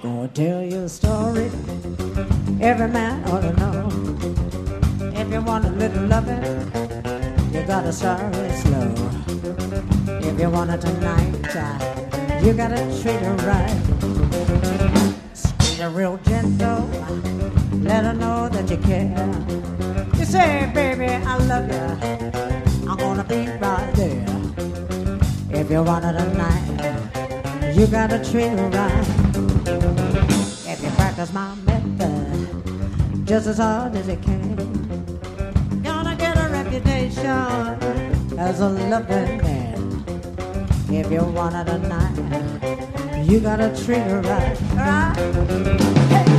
Gonna tell you a story every man ought to know. If you want a little loving, you gotta start it slow. If you want it tonight, you gotta treat her right. Treat her real gentle, let her know that you care. You say, baby, I love you, I'm gonna be right there. If you want it tonight, you gotta treat her right. If you practice my method just as hard as you can, gonna get a reputation as a loving man. If you want it tonight, you gotta treat her right, right? Hey!